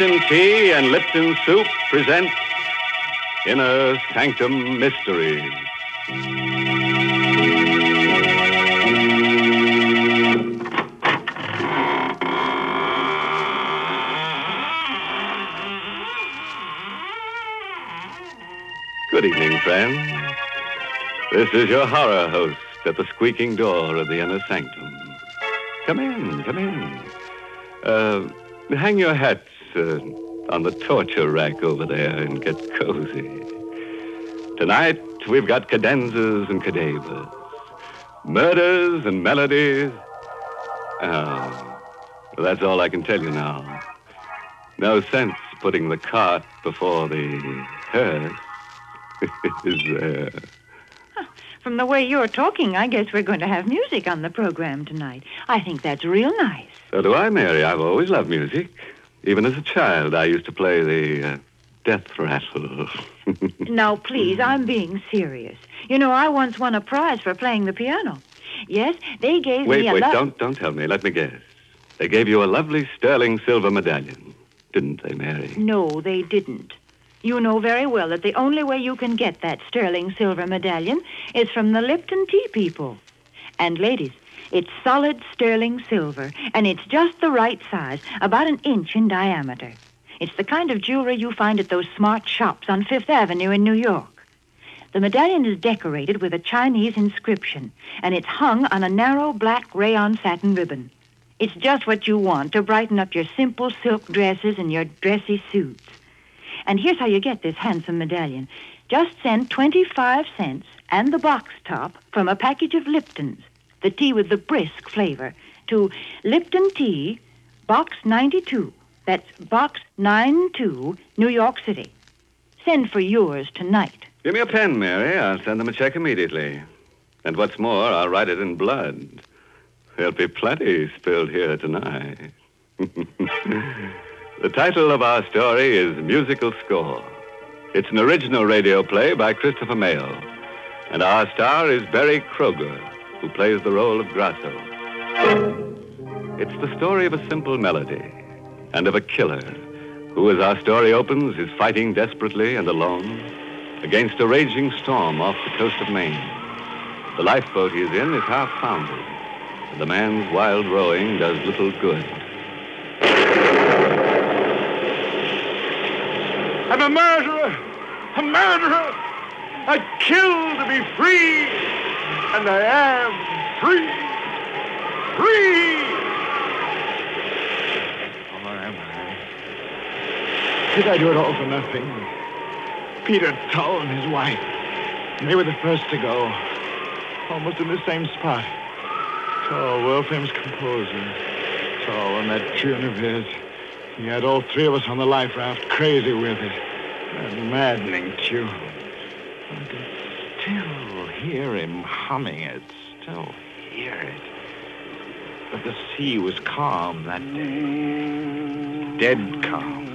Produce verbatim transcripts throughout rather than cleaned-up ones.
Lipton Tea and Lipton Soup present Inner Sanctum Mysteries. Good evening, friends. This is your horror host at the squeaking door of the Inner Sanctum. Come in, come in. Uh, hang your hats uh, on the torture rack over there and get cozy. Tonight, we've got cadenzas and cadavers, murders and melodies. Oh, well, that's all I can tell you now. No sense putting the cart before the hearse. Is there? From the way you're talking, I guess we're going to have music on the program tonight. I think that's real nice. So do I, Mary. I've always loved music. Even as a child, I used to play the uh, death rattle. Now, please, I'm being serious. You know, I once won a prize for playing the piano. Yes, they gave wait, me a... Wait, wait, lo- don't, don't tell me. Let me guess. They gave you a lovely sterling silver medallion, didn't they, Mary? No, they didn't. You know very well that the only way you can get that sterling silver medallion is from the Lipton Tea people. And, ladies, it's solid sterling silver, and it's just the right size, about an inch in diameter. It's the kind of jewelry you find at those smart shops on Fifth Avenue in New York. The medallion is decorated with a Chinese inscription, and it's hung on a narrow black rayon satin ribbon. It's just what you want to brighten up your simple silk dresses and your dressy suits. And here's how you get this handsome medallion. Just send twenty-five cents and the box top from a package of Lipton's, the tea with the brisk flavor, to Lipton Tea, Box ninety-two. That's Box ninety-two, New York City. Send for yours tonight. Give me a pen, Mary. I'll send them a check immediately. And what's more, I'll write it in blood. There'll be plenty spilled here tonight. The title of our story is Musical Score. It's an original radio play by Christopher Mayle. And our star is Berry Kroger, who plays the role of Grasso. It's the story of a simple melody and of a killer who, as our story opens, is fighting desperately and alone against a raging storm off the coast of Maine. The lifeboat he is in is half foundered, and the man's wild rowing does little good. I'm a murderer! A murderer! I kill to be free! And I am free! Free! Oh, am I? Did I do it all for nothing? Peter Tull and his wife. They were the first to go. Almost in the same spot. Tull, world-famous composer. Tull and that tune of his. He had all three of us on the life raft, crazy with it. That maddening tune. I can still hear him humming it, still hear it. But the sea was calm that day. Dead calm.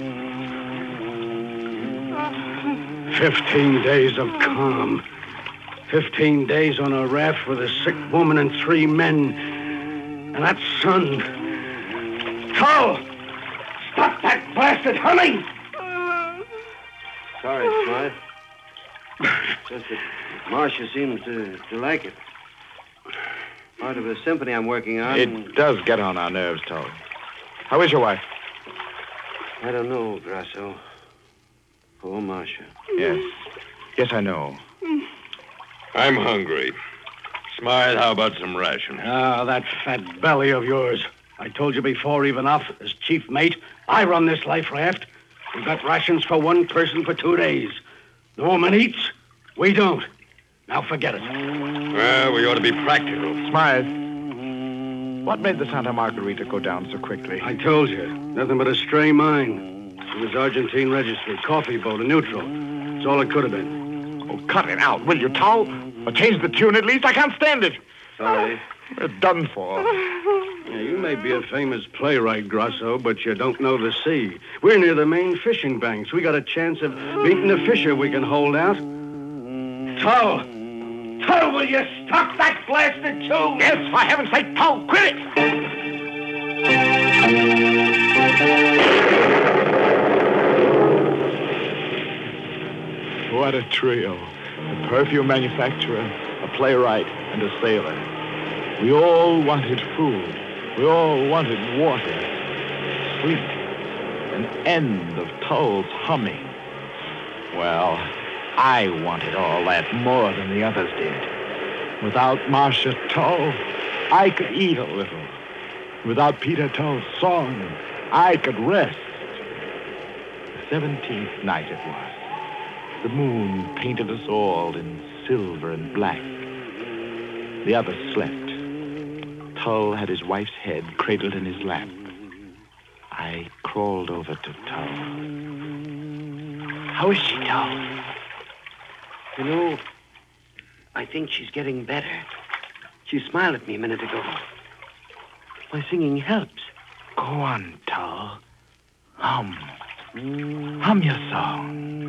Fifteen days of calm. Fifteen days on a raft with a sick woman and three men. And that sun. Tull! Stop that blasted humming! Sorry, Smythe. Just that Marcia seems to, to like it. Part of a symphony I'm working on. It does get on our nerves, Tull. How is your wife? I don't know, Grasso. Poor Marcia. Yes. Yes, I know. I'm hungry. Smythe, how about some ration? Ah, that fat belly of yours. I told you before, even off, as chief mate, I run this life raft. We've got rations for one person for two days. The woman eats, we don't. Now forget it. Well, we ought to be practical. Smythe, what made the Santa Margarita go down so quickly? I told you, nothing but a stray mine. It was Argentine registry, coffee boat, a neutral. It's all it could have been. Oh, cut it out, will you, Tull? Or change the tune at least. I can't stand it. Sorry. We're done for. Yeah, you may be a famous playwright, Grasso, but you don't know the sea. We're near the main fishing banks. We got a chance of beating a fisher we can hold out. Tull! Tull, will you stop that blasted tune? Yes, for heaven's sake, Tull, quit it! got a trio. A perfume manufacturer, a playwright, and a sailor. We all wanted food. We all wanted water, sleep, an end of Tull's humming. Well, I wanted all that more than the others did. Without Marcia Tull, I could eat a little. Without Peter Tull's song, I could rest. The seventeenth night it was. The moon painted us all in silver and black. The others slept. Tull had his wife's head cradled in his lap. I crawled over to Tull. How is she, Tull? You know, I think she's getting better. She smiled at me a minute ago. My singing helps. Go on, Tull. Hum. Hum your song.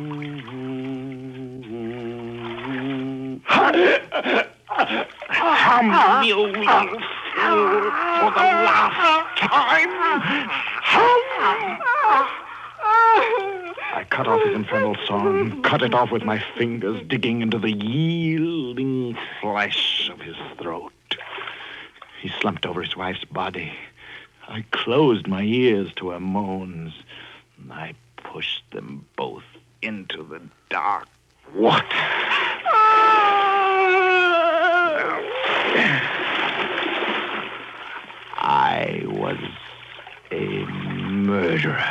Hum, you little fool, for the last time. Hum. I cut off his infernal song, cut it off with my fingers, digging into the yielding flesh of his throat. He slumped over his wife's body. I closed my ears to her moans. I pushed them both into the dark water. I was a murderer.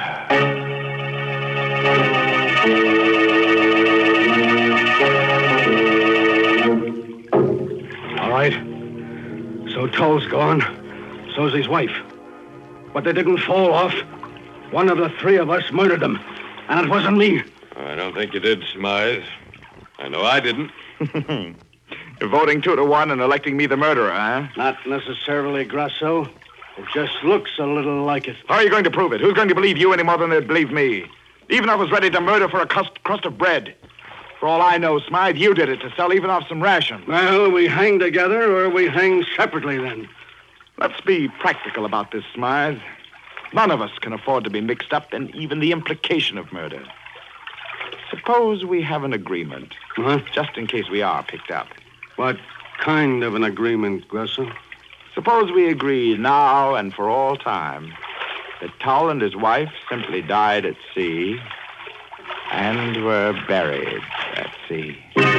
All right. So Tull's gone. So's his wife. But they didn't fall off. One of the three of us murdered them. And it wasn't me. I don't think you did, Smythe. I know I didn't. You're voting two to one and electing me the murderer, huh? Not necessarily, Grasso. It just looks a little like it. How are you going to prove it? Who's going to believe you any more than they'd believe me? Even if I was ready to murder for a crust, crust of bread. For all I know, Smythe, you did it to sell even off some ration. Well, we hang together or we hang separately then. Let's be practical about this, Smythe. None of us can afford to be mixed up in even the implication of murder. Suppose we have an agreement. Huh? Just in case we are picked up. What kind of an agreement, Grasso? Suppose we agree now and for all time that Tull and his wife simply died at sea and were buried at sea.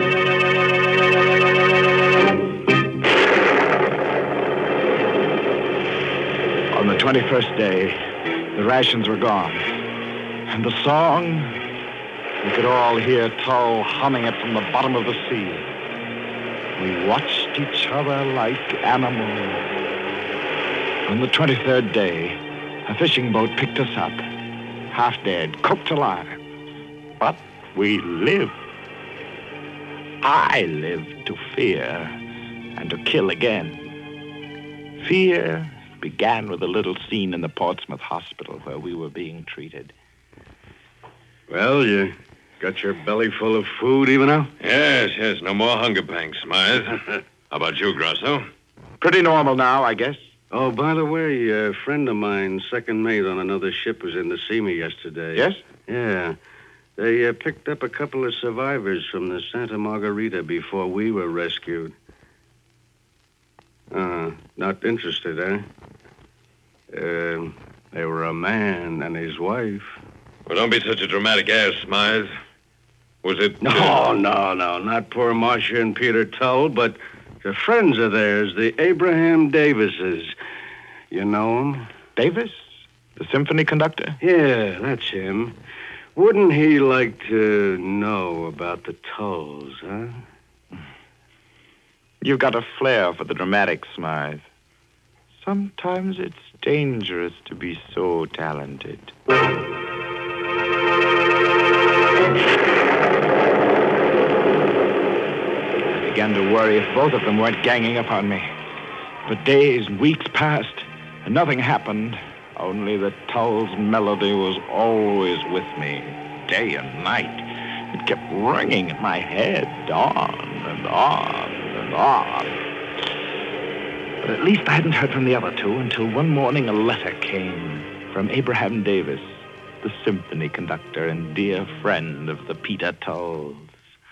On the twenty-first day, the rations were gone. And the song, we could all hear Tull humming it from the bottom of the sea. We watched each other like animals. On the twenty-third day, a fishing boat picked us up, half dead, cooked alive. But we lived. I lived to fear and to kill again. Fear began with a little scene in the Portsmouth hospital where we were being treated. Well, you got your belly full of food even now? Yes, yes, no more hunger pangs, Smythe. How about you, Grasso? Pretty normal now, I guess. Oh, by the way, a friend of mine, second mate on another ship, was in to see me yesterday. Yes? Yeah. They uh, picked up a couple of survivors from the Santa Margarita before we were rescued. Uh, not interested, eh? Uh, they were a man and his wife. Well, don't be such a dramatic ass, Smythe. Was it... No, uh, no, no, not poor Marcia and Peter Tull, but the friends of theirs, the Abraham Davises. You know him? Davis? The symphony conductor? Yeah, that's him. Wouldn't he like to know about the Tulls, huh? You've got a flair for the dramatic, Smythe. Sometimes it's dangerous to be so talented. I began to worry if both of them weren't ganging up on me. But days and weeks passed, and nothing happened. Only the Tull's melody was always with me, day and night. It kept ringing in my head, on and on and on. But at least I hadn't heard from the other two until one morning a letter came from Abraham Davis, the symphony conductor and dear friend of the Peter Tulls.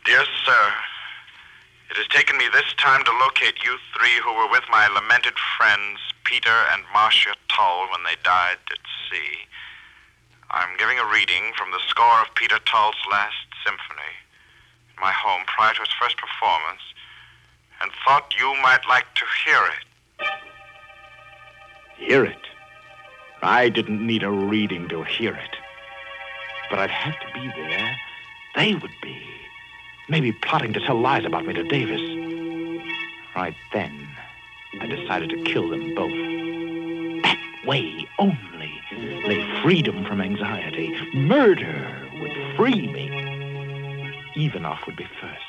Dear sir, it has taken me this time to locate you three who were with my lamented friends, Peter and Marcia Tull, when they died at sea. I'm giving a reading from the score of Peter Tull's Last Symphony in my home prior to its first performance, and thought you might like to hear it. Hear it? I didn't need a reading to hear it. But I'd have to be there. They would be. Maybe plotting to tell lies about me to Davis. Right then, I decided to kill them both. That way only lay freedom from anxiety. Murder would free me. Ivanov would be first.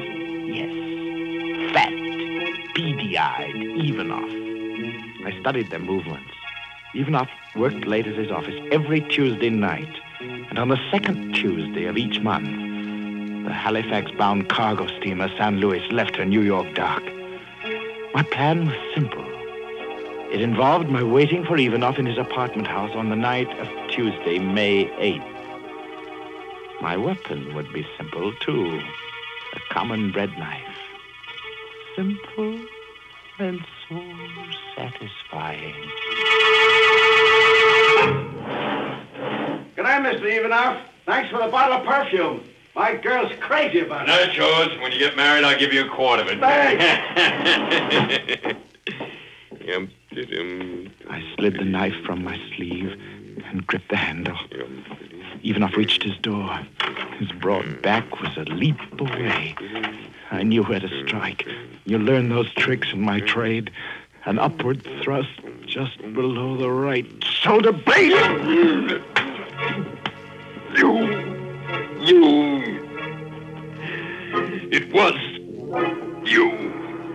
Yes. Fat, beady-eyed Ivanov. I studied their movements. Ivanov worked late at his office every Tuesday night. And on the second Tuesday of each month, the Halifax-bound cargo steamer San Luis left her New York dock. My plan was simple. It involved my waiting for Ivanov in his apartment house on the night of Tuesday, May eighth. My weapon would be simple, too. A common bread knife. Simple and so satisfying. Good night, Mister Ivanov. Thanks for the bottle of perfume. My girl's crazy about it. That's yours. When you get married, I'll give you a quart of it. Thanks. I slid the knife from my sleeve and gripped the handle. Ivanov reached his door. His broad back was a leap away. I knew where to strike. You learn those tricks in my trade. An upward thrust just below the right shoulder blade. You. You. It was you.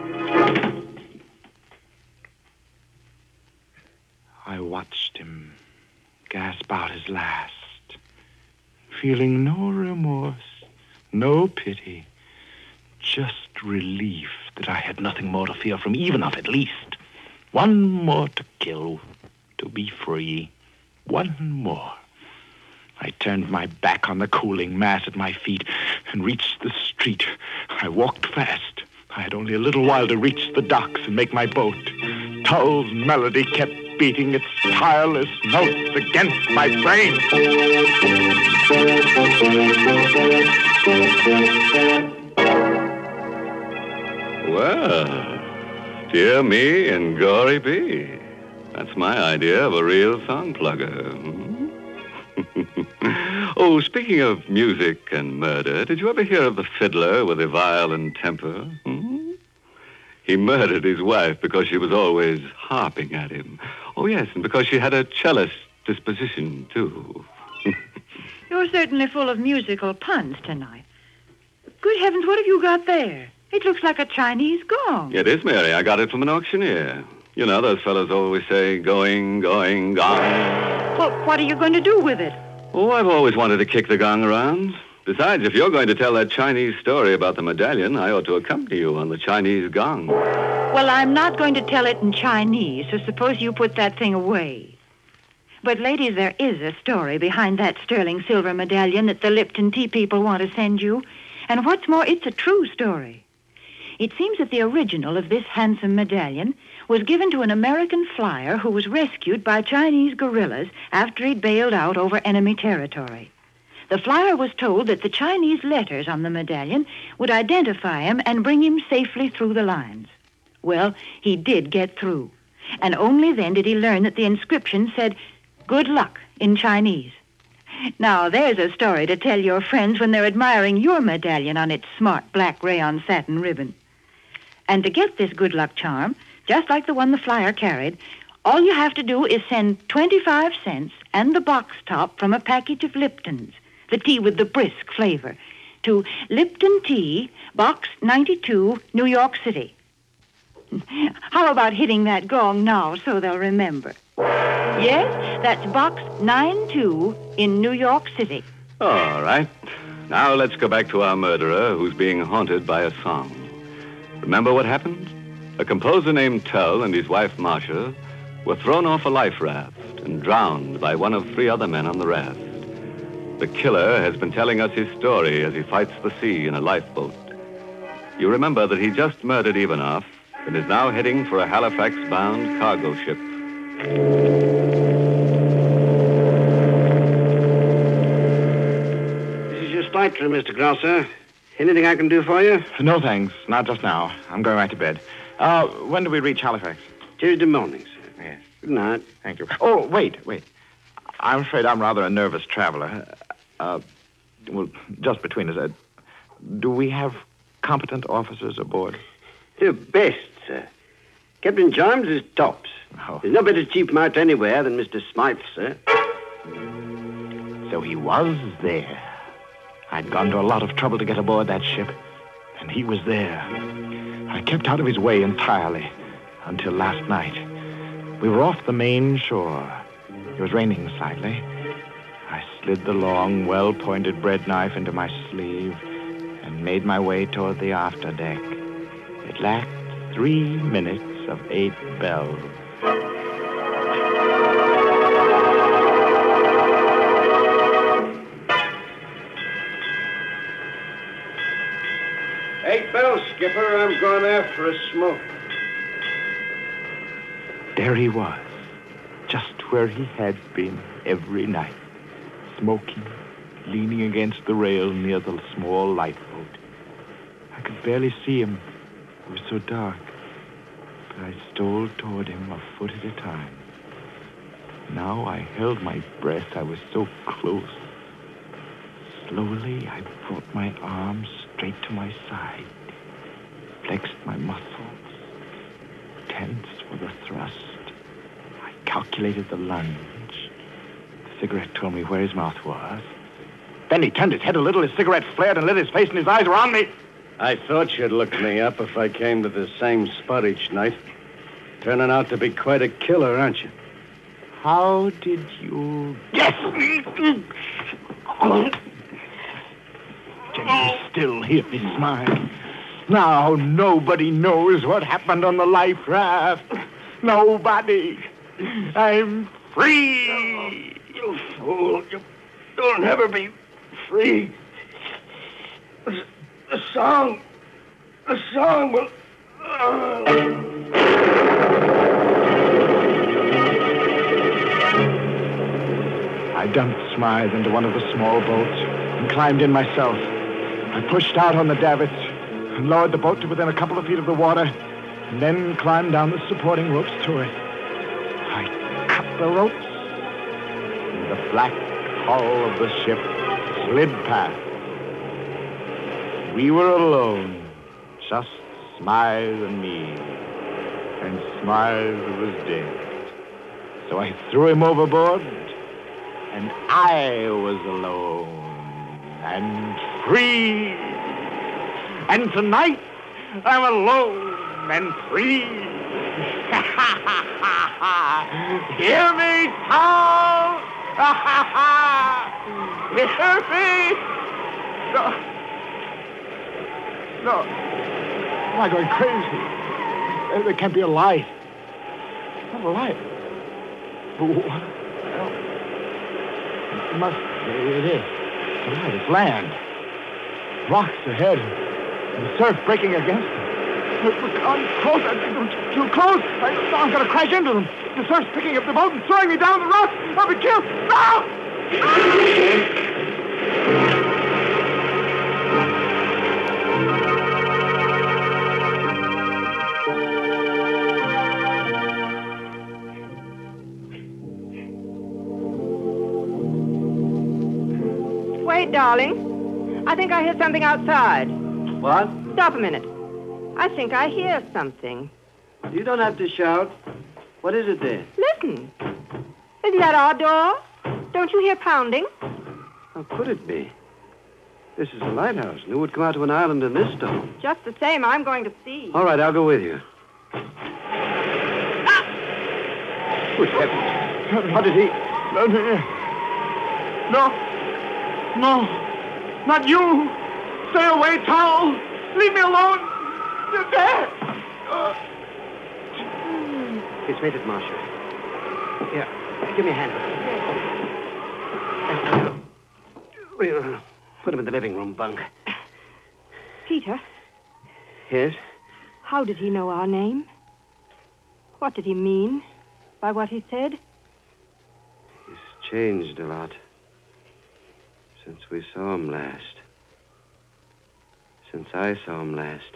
I watched him gasp out his last, feeling no remorse, no pity, just relief that I had nothing more to fear from Ivanov, at least. One more to kill, to be free. One more. I turned my back on the cooling mass at my feet and reached the street. I walked fast. I had only a little while to reach the docks and make my boat. Tull's melody kept beating its tireless notes against my brain. Well, dear me and gory be. That's my idea of a real song plugger. Oh, speaking of music and murder, did you ever hear of the fiddler with a violent temper? Hmm? He murdered his wife because she was always harping at him. Oh, yes, and because she had a cellist disposition, too. You're certainly full of musical puns tonight. Good heavens, what have you got there? It looks like a Chinese gong. It is, Mary. I got it from an auctioneer. You know, those fellows always say, going, going, gong. Well, what are you going to do with it? Oh, I've always wanted to kick the gong around. Besides, if you're going to tell that Chinese story about the medallion, I ought to accompany you on the Chinese gong. Well, I'm not going to tell it in Chinese, so suppose you put that thing away. But, ladies, there is a story behind that sterling silver medallion that the Lipton tea people want to send you. And what's more, it's a true story. It seems that the original of this handsome medallion was given to an American flyer who was rescued by Chinese guerrillas after he'd bailed out over enemy territory. The flyer was told that the Chinese letters on the medallion would identify him and bring him safely through the lines. Well, he did get through. And only then did he learn that the inscription said, "Good luck," in Chinese. Now, there's a story to tell your friends when they're admiring your medallion on its smart black rayon satin ribbon. And to get this good luck charm, just like the one the flyer carried, all you have to do is send twenty-five cents and the box top from a package of Lipton's, the tea with the brisk flavor, to Lipton Tea, Box ninety-two, New York City. How about hitting that gong now so they'll remember? Yes, that's Box ninety-two in New York City. All right. Now let's go back to our murderer who's being haunted by a song. Remember what happened? A composer named Tull and his wife Marcia were thrown off a life raft and drowned by one of three other men on the raft. The killer has been telling us his story as he fights the sea in a lifeboat. You remember that he just murdered Ivanov and is now heading for a Halifax-bound cargo ship. This is your stateroom, Mister Grosser. Anything I can do for you? No, thanks. Not just now. I'm going right to bed. Uh, when do we reach Halifax? Tuesday morning, sir. Yes. Good night. Thank you. Oh, wait, wait. I'm afraid I'm rather a nervous traveler. Uh, well, just between us, uh, do we have competent officers aboard? Your best, sir. Captain Jarms is tops. Oh. There's no better chief mate anywhere than Mister Smythe, sir. So he was there. I'd gone to a lot of trouble to get aboard that ship, and he was there. I kept out of his way entirely until last night. We were off the main shore. It was raining slightly. I slid the long, well-pointed bread knife into my sleeve and made my way toward the afterdeck. It lacked three minutes of eight bells. Eight bells, Skipper. I'm going after a smoke. There he was, just where he had been every night, smoking, leaning against the rail near the small lifeboat. I could barely see him. It was so dark. But I stole toward him a foot at a time. Now I held my breath. I was so close. Slowly, I brought my arms straight to my side, flexed my muscles, tensed for the thrust. I calculated the lunge. The cigarette told me where his mouth was. Then he turned his head a little, his cigarette flared and lit his face, and his eyes were on me. I thought you'd look me up if I came to the same spot each night. Turning out to be quite a killer, aren't you? How did you guess? Can you still hear me smile? Now nobody knows what happened on the life raft. Nobody. I'm free. You fool. You, you'll never be free. The, the song. The song will... Uh... I dumped Smythe into one of the small boats and climbed in myself. I pushed out on the davits and lowered the boat to within a couple of feet of the water, and then climbed down the supporting ropes to it. I cut the ropes, and the black hull of the ship slid past. We were alone, just Smythe and me, and Smythe was dead. So I threw him overboard, and I was alone and free. And tonight, I'm alone and free. Hear me, Tom! Hear me! No. No. Am I going crazy? There can't be a light. Not a light. Well, it must. It is. It's a light. It's land. Rocks ahead. And the surf breaking against them. Look, I'm close. I'm too close. I, I'm going to crash into them. The surf's picking up the boat and throwing me down the rocks. I'll be killed. No! Wait, darling. I think I hear something outside. What? Stop a minute. I think I hear something. You don't have to shout. What is it there? Listen. Isn't that our door? Don't you hear pounding? How could it be? This is a lighthouse. And who would come out to an island in this storm? Just the same, I'm going to see. All right, I'll go with you. Ah! Good heavens. What did he... No. No. Not you. Stay away, Towel. Leave me alone. You're dead. Uh... It's made it, Marshal. Here, give me a hand. Put him in the living room bunk. Peter, Yes? how did he know our name? What did he mean by what he said? He's changed a lot since we saw him last. Since I saw him last.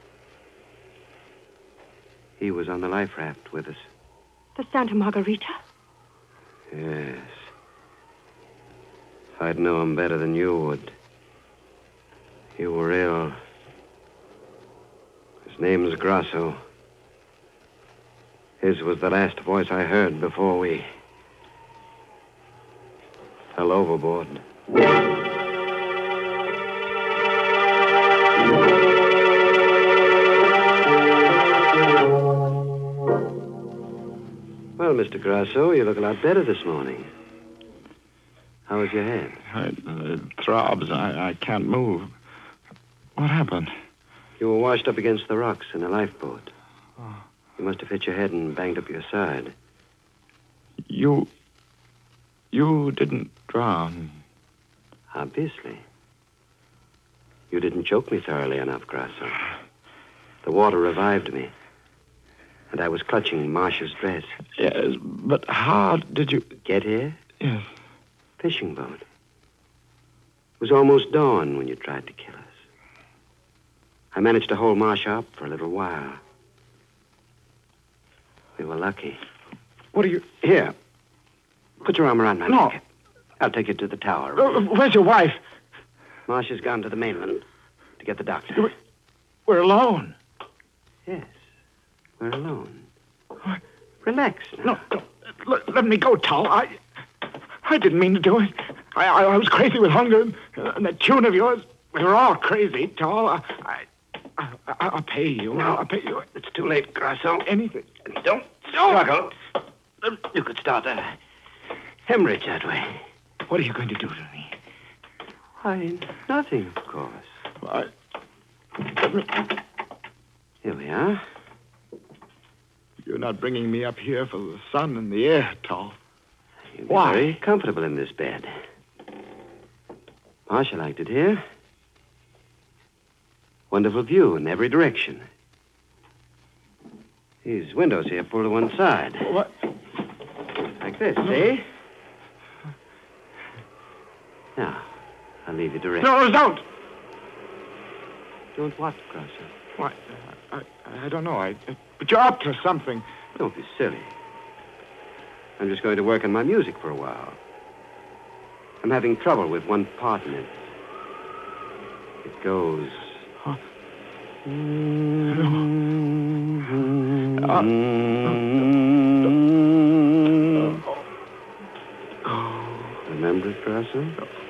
He was on the life raft with us. The Santa Margarita? Yes. If I'd know him better than you would. You were ill. His name's Grasso. His was the last voice I heard before we fell overboard. Well, Mister Grasso, you look a lot better this morning. How is your head? It, it throbs. I, I can't move. What happened? You were washed up against the rocks in a lifeboat. Oh. You must have hit your head and banged up your side. You... You didn't drown. Obviously. You didn't choke me thoroughly enough, Grasso. The water revived me. And I was clutching Marcia's dress. Yes, but how did you... Get here? Yes. Fishing boat. It was almost dawn when you tried to kill us. I managed to hold Marcia up for a little while. We were lucky. What are you... Here. Put your arm around my No. neck. I'll take you to the tower. Uh, where's your wife? Marcia's gone to the mainland to get the doctor. We- We're alone. Yes. We're alone. Relax now. No, don't. Let, let me go, Tal. I... I didn't mean to do it. I, I, I was crazy with hunger. And, and that tune of yours... We were all crazy, Tal. I... I I, I'll pay you. No. I'll pay you. It's too late, Grasso. Anything. Don't struggle. You could start a hemorrhage that way. What are you going to do to me? Why, nothing, of course. I... Here we are. You're not bringing me up here for the sun and the air, Tal. You'll be Why? very comfortable in this bed. Marcia liked it here. Wonderful view in every direction. These windows here pull to one side. What? Like this, see? Now, I'll leave you to rest. No, don't. Don't what, Grasso? Why, I, I, I don't know. I, but you're up to something. Don't be silly. I'm just going to work on my music for a while. I'm having trouble with one part in it. It goes... Huh? Uh, Remember it, Grasso?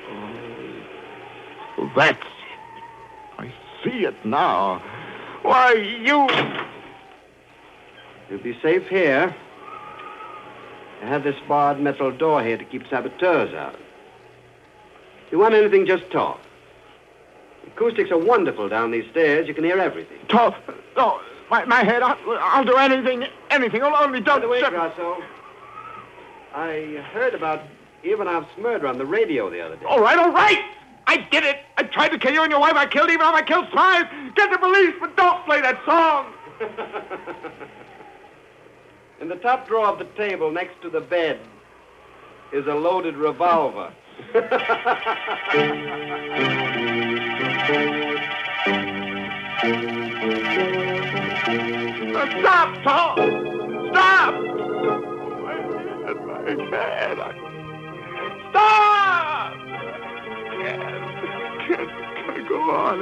Oh, that's it. I see it now. Why, you... You'll be safe here. I have this barred metal door here to keep saboteurs out. If you want anything, just talk. Acoustics are wonderful down these stairs. You can hear everything. Tal, no, my, my head, I'll, I'll do anything, anything. Only By don't... the way, step- Grasso, I heard about Ivanov's murder on the radio the other day. All right, all right. I did it. I tried to kill you and your wife. I killed Ivanov. I killed Smythe. Get the police, but don't play that song. In the top drawer of the table next to the bed is a loaded revolver. Stop, Tal. Stop. My head, my head. I... Stop. I can't, can't, can't go on.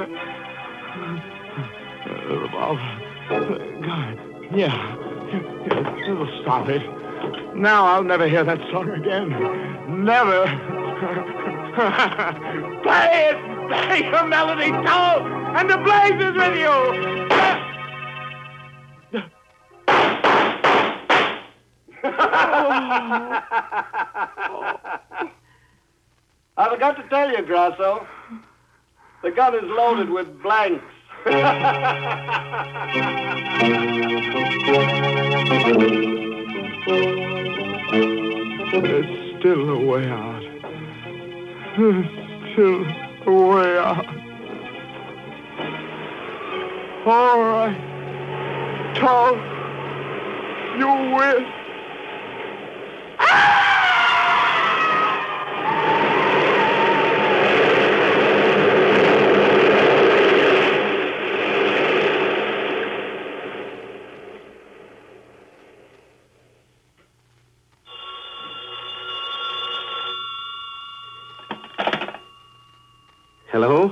The revolver. God, yeah. It'll stop it. Now I'll never hear that song again. Never. Play it! Play your melody, Tal! And the blaze is with you! I forgot to tell you, Grasso. The gun is loaded with blanks. There's still a way out. There's till the way out. All right. Tall, you win. Hello?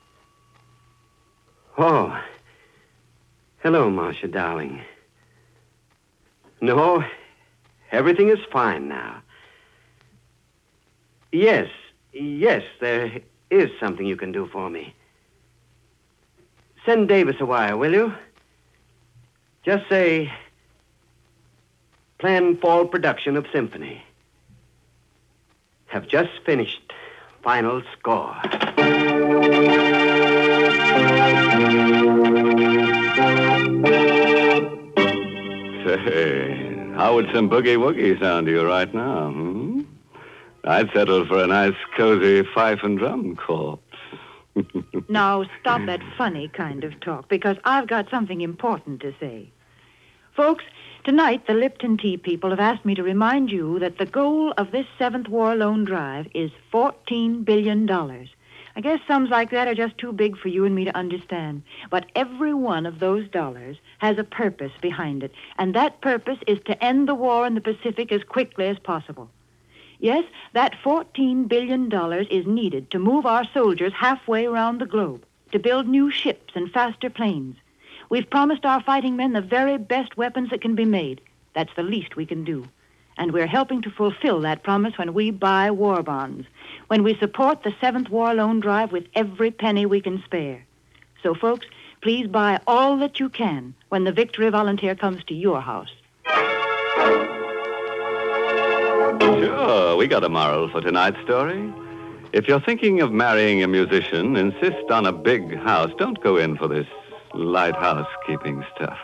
Oh. Hello, Marcia, darling. No, everything is fine now. Yes, yes, there is something you can do for me. Send Davis a wire, will you? Just say, planned fall production of symphony. Have just finished final score. Say, how would some boogie-woogie sound to you right now, hmm? I'd settle for a nice, cozy fife and drum corpse. Now, stop that funny kind of talk, because I've got something important to say. Folks, tonight the Lipton Tea people have asked me to remind you that the goal of this seventh War Loan Drive is fourteen billion dollars. I guess sums like that are just too big for you and me to understand. But every one of those dollars has a purpose behind it, and that purpose is to end the war in the Pacific as quickly as possible. Yes, that fourteen billion dollars is needed to move our soldiers halfway around the globe, to build new ships and faster planes. We've promised our fighting men the very best weapons that can be made. That's the least we can do. And we're helping to fulfill that promise when we buy war bonds, when we support the seventh War Loan Drive with every penny we can spare. So, folks, please buy all that you can when the Victory Volunteer comes to your house. Sure, we got a moral for tonight's story. If you're thinking of marrying a musician, insist on a big house. Don't go in for this light housekeeping stuff.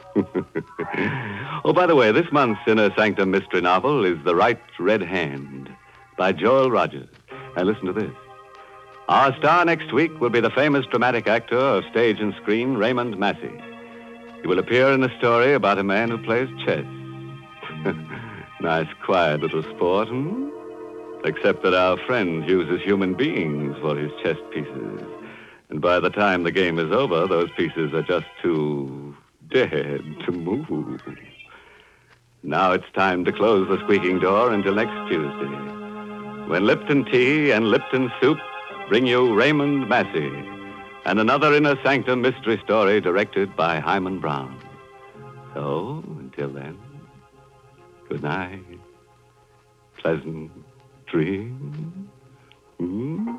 Oh, by the way, this month's Inner Sanctum mystery novel is The Right Red Hand by Joel Rogers. And listen to this. Our star next week will be the famous dramatic actor of stage and screen, Raymond Massey. He will appear in a story about a man who plays chess. Nice, quiet little sport, hmm? Except that our friend uses human beings for his chess pieces. And by the time the game is over, those pieces are just too dead to move. Now it's time to close the squeaking door until next Tuesday, when Lipton Tea and Lipton Soup bring you Raymond Massey and another Inner Sanctum mystery story directed by Hyman Brown. So, until then, good night. Pleasant dreams. Hmm?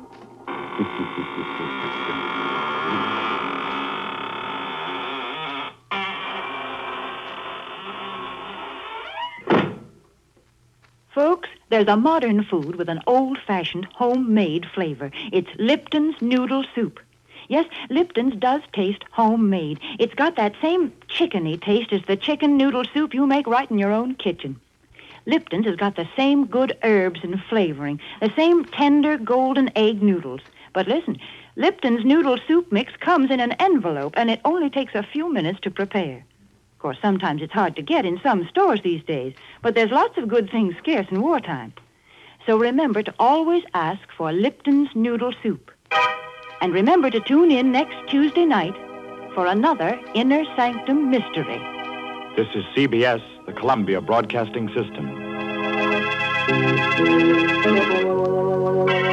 Folks, there's a modern food with an old-fashioned homemade flavor. It's Lipton's Noodle Soup. Yes, Lipton's does taste homemade. It's got that same chickeny taste as the chicken noodle soup you make right in your own kitchen. Lipton's has got the same good herbs and flavoring, the same tender golden egg noodles. But listen, Lipton's noodle soup mix comes in an envelope, and it only takes a few minutes to prepare. Of course, sometimes it's hard to get in some stores these days, but there's lots of good things scarce in wartime. So remember to always ask for Lipton's Noodle Soup. And remember to tune in next Tuesday night for another Inner Sanctum Mystery. This is C B S, the Columbia Broadcasting System.